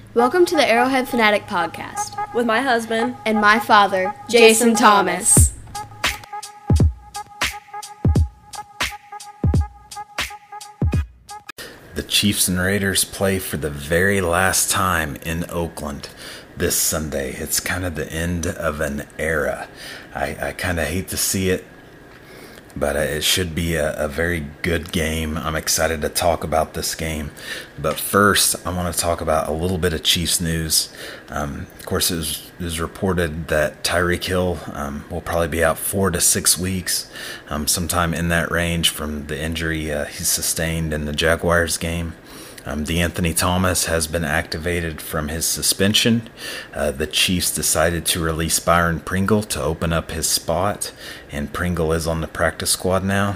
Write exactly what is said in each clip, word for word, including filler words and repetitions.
Welcome to the Arrowhead Fanatic Podcast with my husband and my father, Jason, Jason Thomas. Thomas. The Chiefs and Raiders play for the very last time in Oakland this Sunday. It's kind of the end of an era. I, I kind of hate to see it, but it should be a, a very good game. I'm excited to talk about this game. But first, I want to talk about a little bit of Chiefs news. Um, of course, it was, it was reported that Tyreek Hill um, will probably be out four to six weeks, um, sometime in that range from the injury uh, he sustained in the Jaguars game. Um, DeAnthony Thomas has been activated from his suspension. Uh, the Chiefs decided to release Byron Pringle to open up his spot, and Pringle is on the practice squad now.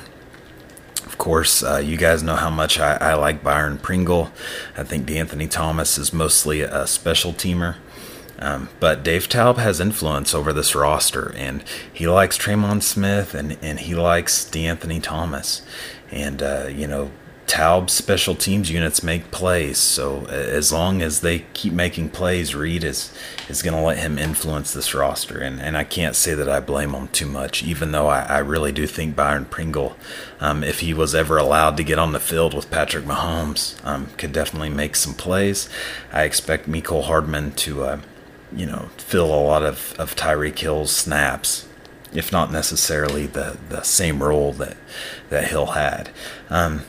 Of course, uh, you guys know how much I, I like Byron Pringle. I think DeAnthony Thomas is mostly a special teamer. Um, but Dave Taub has influence over this roster, and he likes Tremon Smith, and, and he likes DeAnthony Thomas. And, uh, you know, Taub's special teams units make plays, so as long as they keep making plays, Reed is is going to let him influence this roster, and, and I can't say that I blame him too much, even though I, I really do think Byron Pringle, um, if he was ever allowed to get on the field with Patrick Mahomes, um, could definitely make some plays. I expect Mecole Hardman to, uh, you know, fill a lot of, of Tyreek Hill's snaps, if not necessarily the, the same role that, that Hill had. Um,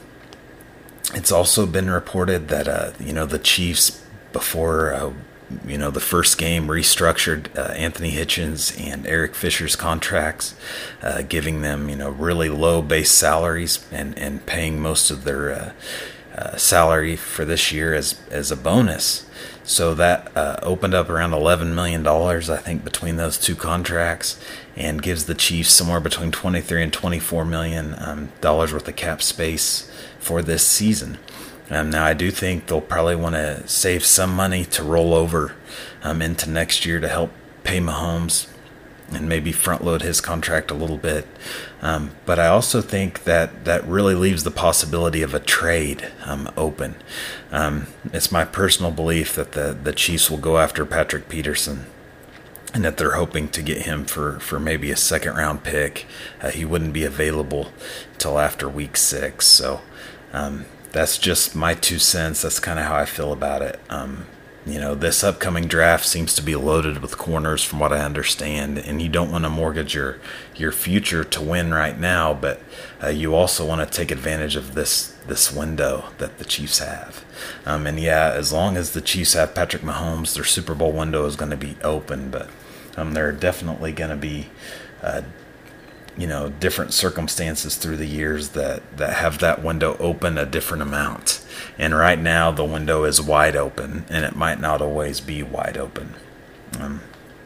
It's also been reported that, uh, you know, the Chiefs, before, uh, you know, the first game, restructured uh, Anthony Hitchens and Eric Fisher's contracts, uh, giving them, you know, really low base salaries and, and paying most of their uh, uh, salary for this year as, as a bonus. So that uh, opened up around eleven million dollars, I think, between those two contracts, and gives the Chiefs somewhere between twenty-three and twenty-four million dollars um, worth of cap space for this season. Um, now, I do think they'll probably want to save some money to roll over um, into next year to help pay Mahomes and maybe front load his contract a little bit. Um, but I also think that that really leaves the possibility of a trade um, open. Um, it's my personal belief that the, the Chiefs will go after Patrick Peterson, and that they're hoping to get him for, for maybe a second round pick. Uh, he wouldn't be available until after week six. So um, that's just my two cents. That's kind of how I feel about it. Um, you know, this upcoming draft seems to be loaded with corners from what I understand, and you don't want to mortgage your, your future to win right now, but uh, you also want to take advantage of this, this window that the Chiefs have. Um, and yeah, as long as the Chiefs have Patrick Mahomes, their Super Bowl window is going to be open, but Um, there are definitely going to be, uh, you know, different circumstances through the years that, that have that window open a different amount. And right now the window is wide open, and it might not always be wide open. Um,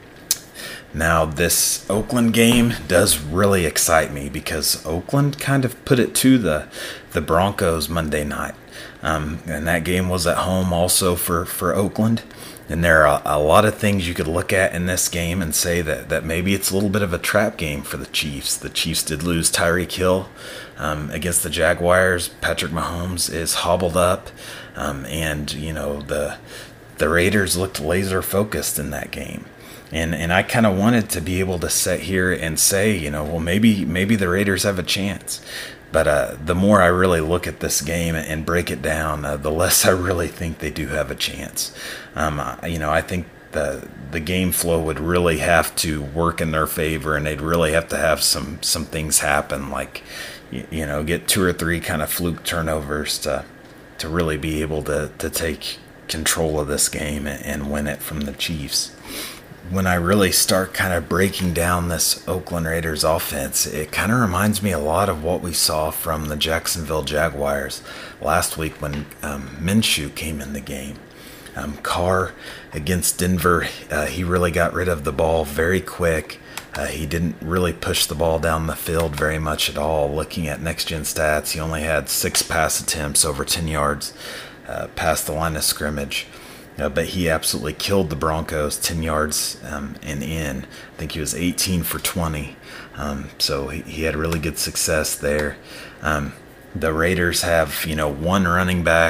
now this Oakland game does really excite me, because Oakland kind of put it to the, the Broncos Monday night. Um, and that game was at home also for, for Oakland. And there are a lot of things you could look at in this game and say that, that maybe it's a little bit of a trap game for the Chiefs. The Chiefs did lose Tyreek Hill um, against the Jaguars. Patrick Mahomes is hobbled up. Um, and, you know, the the Raiders looked laser focused in that game. And and I kind of wanted to be able to sit here and say, you know, well, maybe maybe the Raiders have a chance. But uh, the more I really look at this game and break it down, uh, the less I really think they do have a chance. Um, I, you know, I think the the game flow would really have to work in their favor, and they'd really have to have some some things happen, like you, you know, get two or three kind of fluke turnovers to to really be able to to take control of this game and, and win it from the Chiefs. When I really start kind of breaking down this Oakland Raiders offense, it kind of reminds me a lot of what we saw from the Jacksonville Jaguars last week when um, Minshew came in the game. Um, Carr against Denver, uh, he really got rid of the ball very quick. Uh, he didn't really push the ball down the field very much at all. Looking at next-gen stats, he only had six pass attempts over ten yards uh, past the line of scrimmage. Uh, but he absolutely killed the Broncos ten yards um, and in. I think he was eighteen for twenty. Um, so he, he had really good success there. Um, the Raiders have, you know, one running back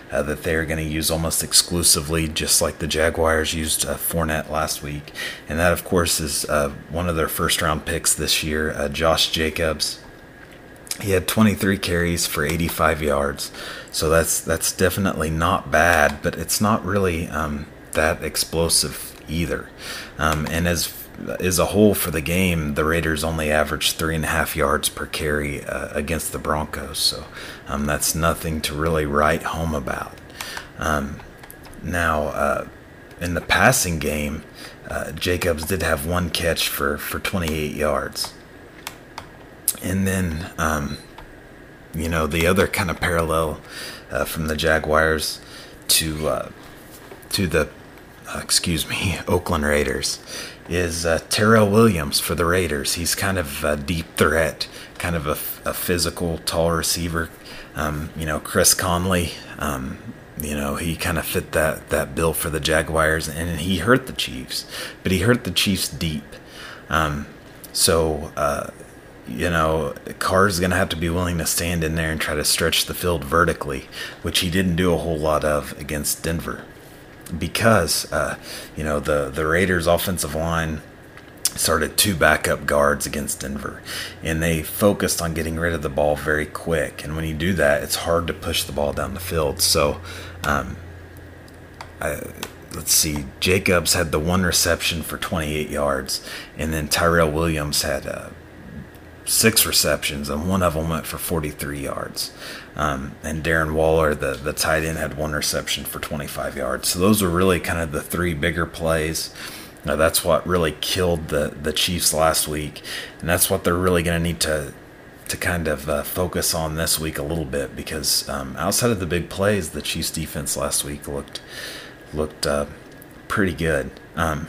uh, that they're going to use almost exclusively, just like the Jaguars used uh, Fournette last week. And that, of course, is uh, one of their first-round picks this year, uh, Josh Jacobs. He had twenty-three carries for eighty-five yards, so that's that's definitely not bad, but it's not really um, that explosive either. Um, and as as a whole for the game, the Raiders only averaged three and a half yards per carry uh, against the Broncos, so um, that's nothing to really write home about. Um, now, uh, in the passing game, uh, Jacobs did have one catch for, for twenty-eight yards. And then, um, you know, the other kind of parallel uh, from the Jaguars to uh, to the, uh, excuse me, Oakland Raiders is uh, Terrell Williams for the Raiders. He's kind of a deep threat, kind of a, a physical, tall receiver. Um, you know, Chris Conley, um, you know, he kind of fit that, that bill for the Jaguars, and he hurt the Chiefs, but he hurt the Chiefs deep. Um, so, uh, you know, Carr's going to have to be willing to stand in there and try to stretch the field vertically, which he didn't do a whole lot of against Denver. Because, uh, you know, the, the Raiders' offensive line started two backup guards against Denver, and they focused on getting rid of the ball very quick. And when you do that, it's hard to push the ball down the field. So, um, I, let's see, Jacobs had the one reception for twenty-eight yards, and then Tyrell Williams had uh, six receptions, and one of them went for forty-three yards. Um, and Darren Waller, the, the tight end, had one reception for twenty-five yards. So those were really kind of the three bigger plays. Now, that's what really killed the, the Chiefs last week, and that's what they're really going to need to to kind of uh, focus on this week a little bit, because um, outside of the big plays, the Chiefs defense last week looked looked uh, pretty good. Um,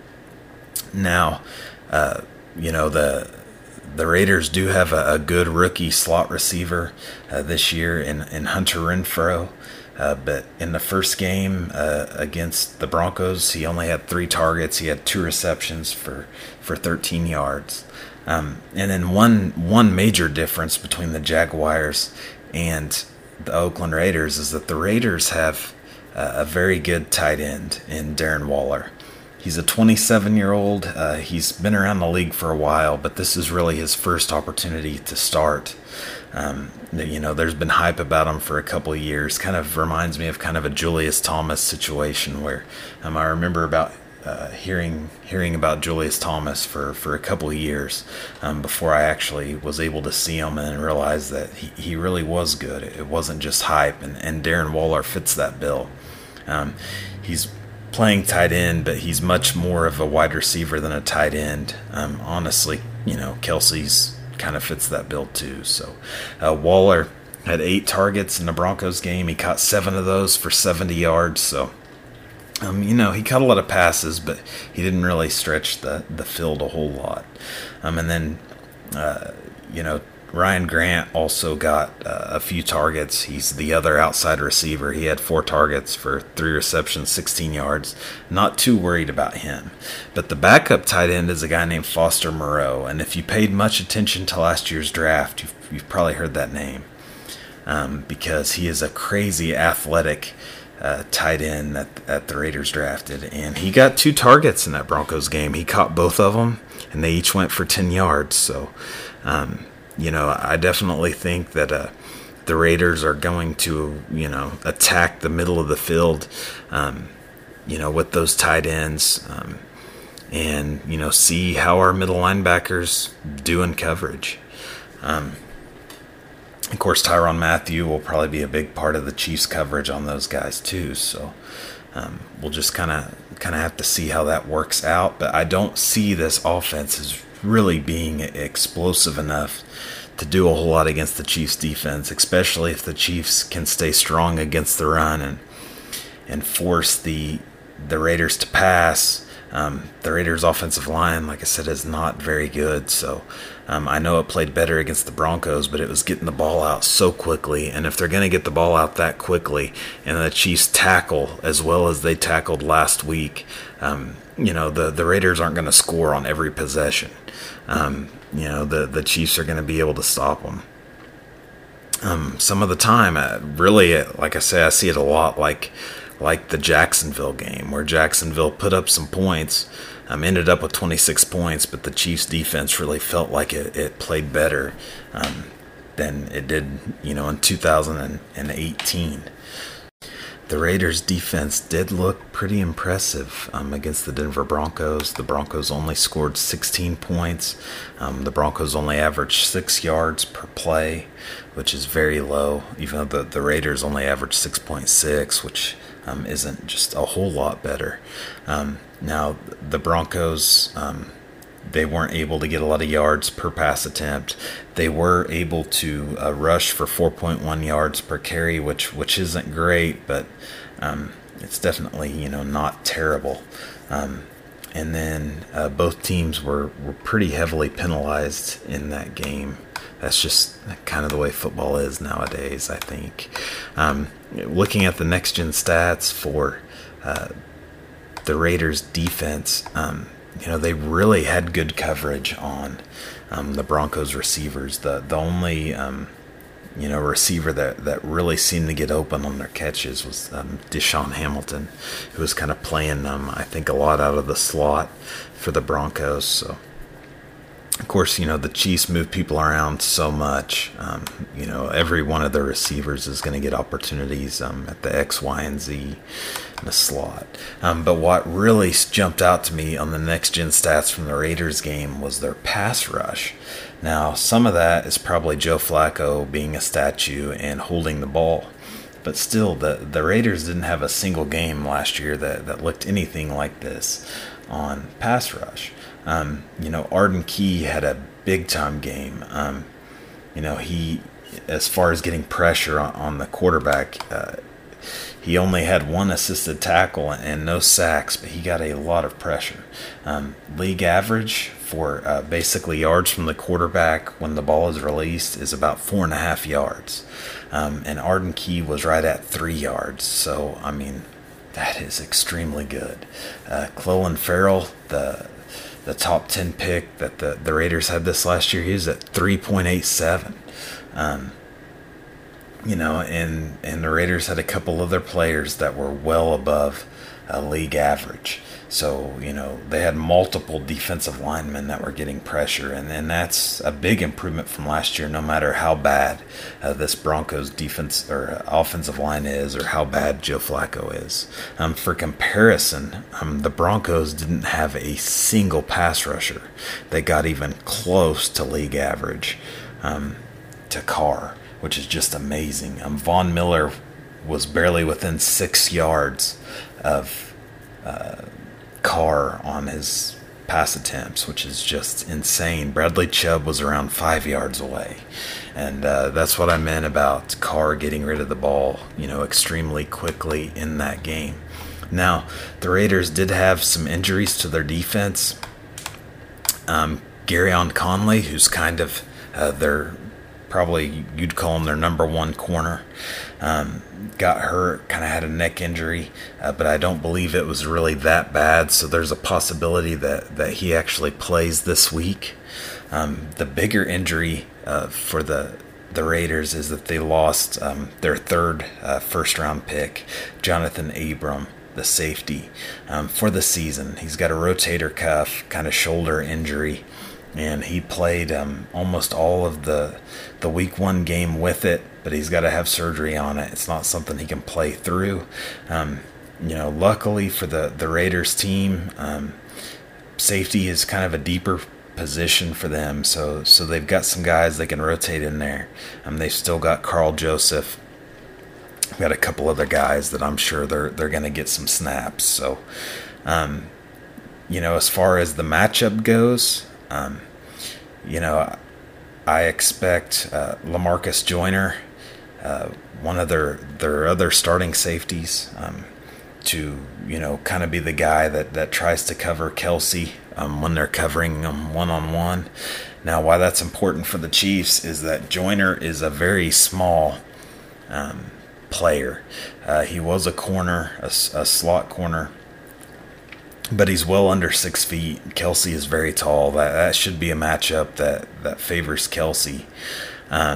now, uh, you know, the The Raiders do have a, a good rookie slot receiver uh, this year in, in Hunter Renfrow, uh, but in the first game uh, against the Broncos, he only had three targets. He had two receptions for, for thirteen yards. Um, and then one one major difference between the Jaguars and the Oakland Raiders is that the Raiders have uh, a very good tight end in Darren Waller. He's a twenty-seven-year-old. Uh, he's been around the league for a while, but this is really his first opportunity to start. Um, you know, there's been hype about him for a couple of years. Kind of reminds me of kind of a Julius Thomas situation where um, I remember about uh, hearing hearing about Julius Thomas for, for a couple of years um, before I actually was able to see him and realize that he, he really was good. It wasn't just hype, and, and Darren Waller fits that bill. Um, he's playing tight end, but he's much more of a wide receiver than a tight end. Um, honestly, you know, Kelsey's kind of fits that bill too. So uh, Waller had eight targets in the Broncos game. He caught seven of those for seventy yards. So, um, you know, he caught a lot of passes, but he didn't really stretch the, the field a whole lot. Um, and then, uh, you know, Ryan Grant also got uh, a few targets. He's the other outside receiver. He had four targets for three receptions, sixteen yards. Not too worried about him. But the backup tight end is a guy named Foster Moreau. And if you paid much attention to last year's draft, you've, you've probably heard that name. Um, because he is a crazy athletic uh, tight end that, that the Raiders drafted. And he got two targets in that Broncos game. He caught both of them, and they each went for ten yards. So, um, You know, I definitely think that uh, the Raiders are going to, you know, attack the middle of the field, um, you know, with those tight ends um, and, you know, see how our middle linebackers do in coverage. Um, of course, Tyrann Mathieu will probably be a big part of the Chiefs' coverage on those guys too. So um, we'll just kind of kind of have to see how that works out. But I don't see this offense as really being explosive enough to do a whole lot against the Chiefs defense, especially if the Chiefs can stay strong against the run and and force the the Raiders to pass. Um, the Raiders offensive line, like I said, is not very good. So um, I know it played better against the Broncos, but it was getting the ball out so quickly. And if they're going to get the ball out that quickly and the Chiefs tackle as well as they tackled last week, um, you know, the, the Raiders aren't going to score on every possession. Um, you know, the, the Chiefs are going to be able to stop them. um, some of the time. Uh, really, uh, like I say, I see it a lot like like the Jacksonville game, where Jacksonville put up some points, um, ended up with twenty-six points, but the Chiefs' defense really felt like it, it played better um, than it did, you know, in two thousand eighteen. The Raiders' defense did look pretty impressive um, against the Denver Broncos. The Broncos only scored sixteen points. Um, the Broncos only averaged six yards per play, which is very low, even though the, the Raiders only averaged six point six, which um, isn't just a whole lot better. Um, now, the Broncos, um, they weren't able to get a lot of yards per pass attempt. They were able to uh, rush for four point one yards per carry, which which isn't great, but um, it's definitely, you know, not terrible. Um, and then uh, both teams were, were pretty heavily penalized in that game. That's just kind of the way football is nowadays, I think. Um, looking at the next-gen stats for uh, the Raiders' defense, um, you know, they really had good coverage on um, the Broncos receivers. The the only um, you know receiver that, that really seemed to get open on their catches was um, Deshaun Hamilton, who was kind of playing um, I think a lot out of the slot for the Broncos. So, of course, you know, the Chiefs move people around so much. Um, you know, every one of their receivers is going to get opportunities um, at the X, Y, and Z in the slot. Um, but what really jumped out to me on the next-gen stats from the Raiders game was their pass rush. Now, some of that is probably Joe Flacco being a statue and holding the ball. But still, the, the Raiders didn't have a single game last year that, that looked anything like this on pass rush. Um, you know, Arden Key had a big-time game. Um, you know, he, as far as getting pressure on, on the quarterback, uh, he only had one assisted tackle and no sacks, but he got a lot of pressure. Um, league average for uh, basically yards from the quarterback when the ball is released is about four and a half yards. Um, and Arden Key was right at three yards. So, I mean, that is extremely good. Uh, Clelin Ferrell, the the top ten pick that the, the Raiders had this last year, he was at three point eight seven. Um, you know, and, and the Raiders had a couple other players that were well above uh, league average. So, you know, they had multiple defensive linemen that were getting pressure, and, and that's a big improvement from last year, no matter how bad uh, this Broncos defense or offensive line is or how bad Joe Flacco is. Um, for comparison, um, the Broncos didn't have a single pass rusher that got even close to league average um, to Carr, which is just amazing. Um, Von Miller was barely within six yards of uh, Carr on his pass attempts, which is just insane. Bradley Chubb was around five yards away. And uh, that's what I meant about Carr getting rid of the ball, you know, extremely quickly in that game. Now, the Raiders did have some injuries to their defense. Um, Garyon Conley, who's kind of uh, their probably you'd call him their number one corner, um, got hurt, kind of had a neck injury, uh, but I don't believe it was really that bad, so there's a possibility that, that he actually plays this week. Um, the bigger injury uh, for the the Raiders is that they lost um, their third uh, first-round pick, Jonathan Abram, the safety, um, for the season. He's got a rotator cuff, kind of shoulder injury, and he played um, almost all of the the week one game with it, but he's got to have surgery on it. It's not something he can play through. Um, you know, luckily for the, the Raiders team, um, safety is kind of a deeper position for them, so so they've got some guys they can rotate in there. Um, they've still got Carl Joseph. We've got a couple other guys that I'm sure they're they're going to get some snaps. So, um, you know, as far as the matchup goes, Um, you know, I expect uh, LaMarcus Joyner, uh, one of their, their other starting safeties, um, to, you know, kind of be the guy that, that tries to cover Kelsey um, when they're covering them one-on-one. Now, why that's important for the Chiefs is that Joyner is a very small um, player. Uh, he was a corner, a, a slot corner, but he's well under six feet. Kelsey is very tall. That that should be a matchup that, that favors Kelsey. Um,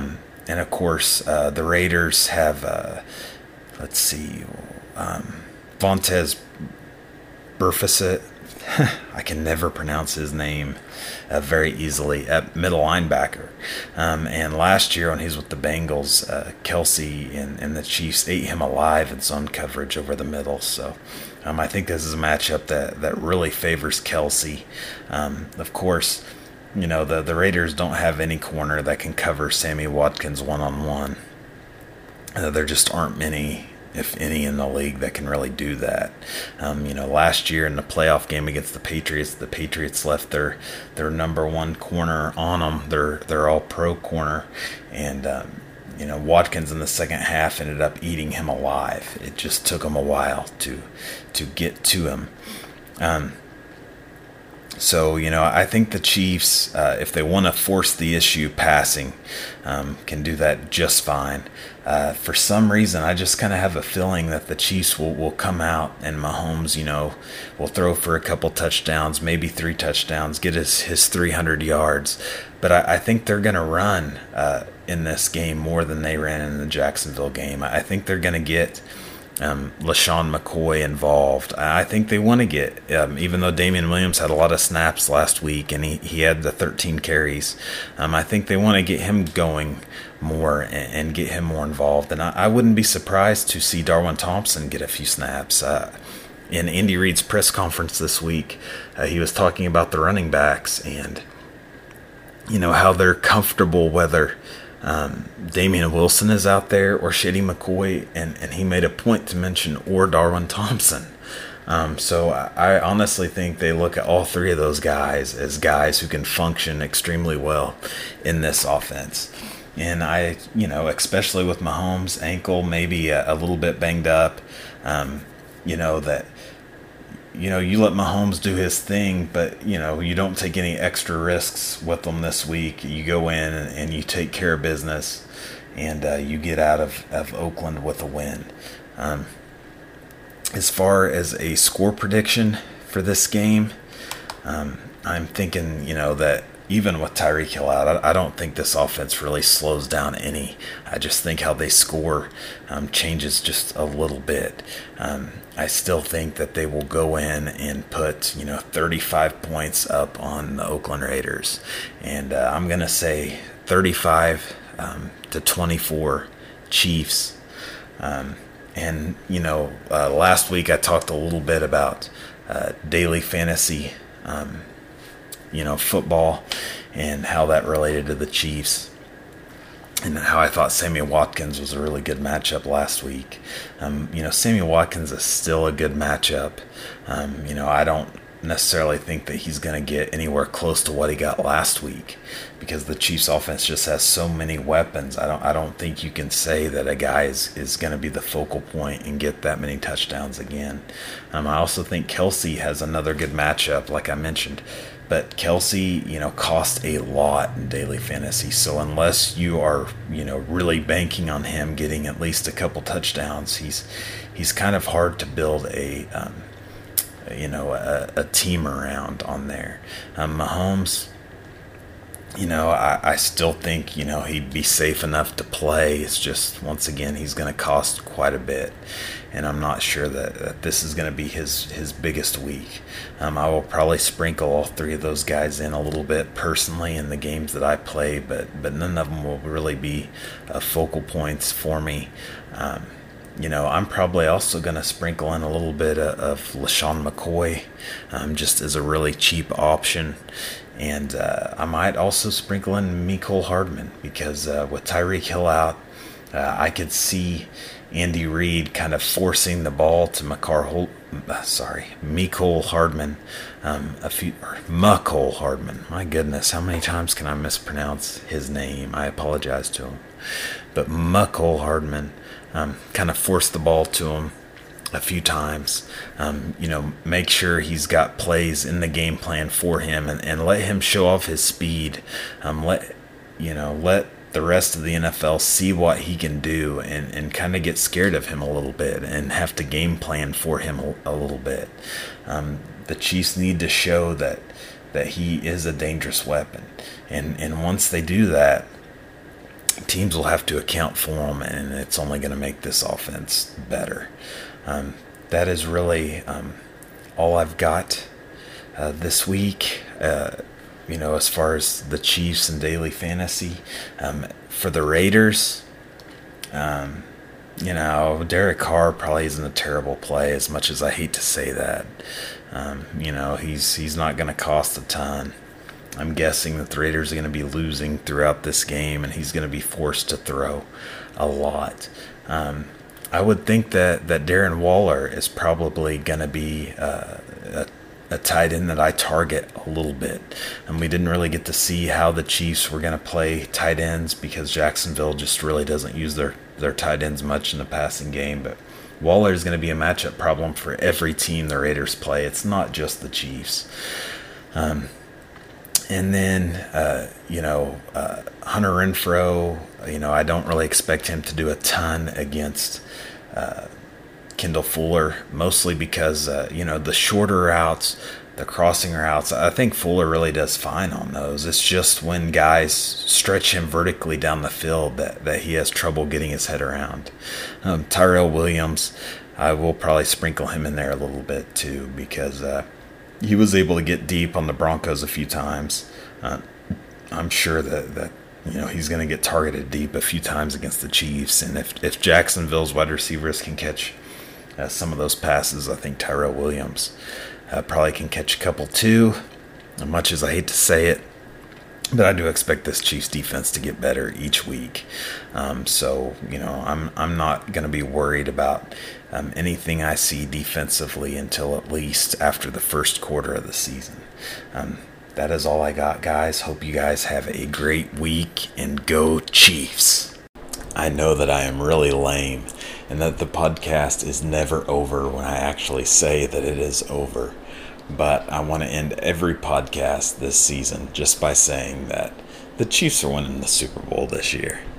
and of course, uh, the Raiders have, uh, let's see, um, Vontaze Burfict. I can never pronounce his name uh, very easily, at middle linebacker. Um, and last year when he was with the Bengals, uh, Kelsey and, and the Chiefs ate him alive in zone coverage over the middle. So um, I think this is a matchup that, that really favors Kelsey. Um, of course, you know, the, the Raiders don't have any corner that can cover Sammy Watkins one-on-one. Uh, there just aren't many, if any, in the league that can really do that. Um, you know, last year in the playoff game against the Patriots, the Patriots left their their number one corner on them. They're they're all pro corner, and um, you know, Watkins in the second half ended up eating him alive. It just took him a while to to get to him. Um, So, you know, I think the Chiefs, uh, if they want to force the issue passing, um, can do that just fine. Uh, for some reason, I just kind of have a feeling that the Chiefs will, will come out and Mahomes, you know, will throw for a couple touchdowns, maybe three touchdowns, get his, his three hundred yards. But I, I think they're going to run uh, in this game more than they ran in the Jacksonville game. I think they're going to get Um, LaShawn McCoy involved. I think they want to get, um, even though Damian Williams had a lot of snaps last week and he, he had the thirteen carries, um, I think they want to get him going more and, and get him more involved. And I, I wouldn't be surprised to see Darwin Thompson get a few snaps. Uh, in Andy Reid's press conference this week, uh, he was talking about the running backs and, you know, how they're comfortable whether Um, Damian Wilson is out there or Shady McCoy, and, and he made a point to mention or Darwin Thompson. Um, so I, I honestly think they look at all three of those guys as guys who can function extremely well in this offense. And I, you know, especially with Mahomes' ankle maybe a, a little bit banged up, um, you know, that you know, you let Mahomes do his thing, but, you know, you don't take any extra risks with him this week. You go in and, and you take care of business, and uh, you get out of, of Oakland with a win. Um, as far as a score prediction for this game, um, I'm thinking, you know, that even with Tyreek Hill out, I, I don't think this offense really slows down any. I just think how they score um, changes just a little bit. Um, I still think that they will go in and put, you know, thirty-five points up on the Oakland Raiders. And uh, I'm going to say thirty-five um, to twenty-four Chiefs. Um, and, you know, uh, last week I talked a little bit about uh, daily fantasy um you know, football and how that related to the Chiefs and how I thought Sammy Watkins was a really good matchup last week. Um, you know, Sammy Watkins is still a good matchup. Um, you know, I don't necessarily think that he's going to get anywhere close to what he got last week because the Chiefs offense just has so many weapons. I don't I don't think you can say that a guy is, is going to be the focal point and get that many touchdowns again. Um, I also think Kelsey has another good matchup, like I mentioned. But Kelsey, you know, cost a lot in daily fantasy. So unless you are, you know, really banking on him getting at least a couple touchdowns, he's he's kind of hard to build a, um, you know, a, a team around on there. Um, Mahomes, you know, I, I still think, you know, he'd be safe enough to play. It's just, once again, he's going to cost quite a bit. And I'm not sure that, that this is going to be his, his biggest week. Um, I will probably sprinkle all three of those guys in a little bit personally in the games that I play, but, but none of them will really be uh, focal points for me. Um, you know, I'm probably also going to sprinkle in a little bit of, of LaShawn McCoy um, just as a really cheap option. And uh, I might also sprinkle in Mecole Hardman because uh, with Tyreek Hill out, uh, I could see Andy Reid kind of forcing the ball to Makar Hol- uh, sorry, Mecole Hardman, um, a few, or Mecole Hardman. My goodness, how many times can I mispronounce his name? I apologize to him. But Mecole Hardman um, kind of forced the ball to him a few times, um, you know, make sure he's got plays in the game plan for him and, and let him show off his speed. Um, let, you know, let the rest of the N F L see what he can do and, and kind of get scared of him a little bit and have to game plan for him a, a little bit. Um, the Chiefs need to show that that he is a dangerous weapon. And, and once they do that, teams will have to account for them, and it's only going to make this offense better. Um, that is really um, all I've got uh, this week. Uh, you know, as far as the Chiefs and daily fantasy, um, for the Raiders, um, you know, Derek Carr probably isn't a terrible play, as much as I hate to say that. Um, you know, he's he's not going to cost a ton. I'm guessing that the Raiders are going to be losing throughout this game, and he's going to be forced to throw a lot. Um, I would think that, that Darren Waller is probably going to be uh, a, a tight end that I target a little bit. And we didn't really get to see how the Chiefs were going to play tight ends because Jacksonville just really doesn't use their, their tight ends much in the passing game. But Waller is going to be a matchup problem for every team the Raiders play. It's not just the Chiefs. Um, And then, uh, you know, uh, Hunter Renfrow, you know, I don't really expect him to do a ton against uh, Kendall Fuller, mostly because, uh, you know, the shorter routes, the crossing routes, I think Fuller really does fine on those. It's just when guys stretch him vertically down the field that, that he has trouble getting his head around. Um, Tyrell Williams, I will probably sprinkle him in there a little bit too because uh, he was able to get deep on the Broncos a few times. Uh, I'm sure that, that you know he's going to get targeted deep a few times against the Chiefs. And if, if Jacksonville's wide receivers can catch uh, some of those passes, I think Tyrell Williams uh, probably can catch a couple too. As much as I hate to say it, but I do expect this Chiefs defense to get better each week. Um, so, you know, I'm I'm not going to be worried about um, anything I see defensively until at least after the first quarter of the season. Um, that is all I got, guys. Hope you guys have a great week, and go Chiefs. I know that I am really lame and that the podcast is never over when I actually say that it is over. But I want to end every podcast this season just by saying that the Chiefs are winning the Super Bowl this year.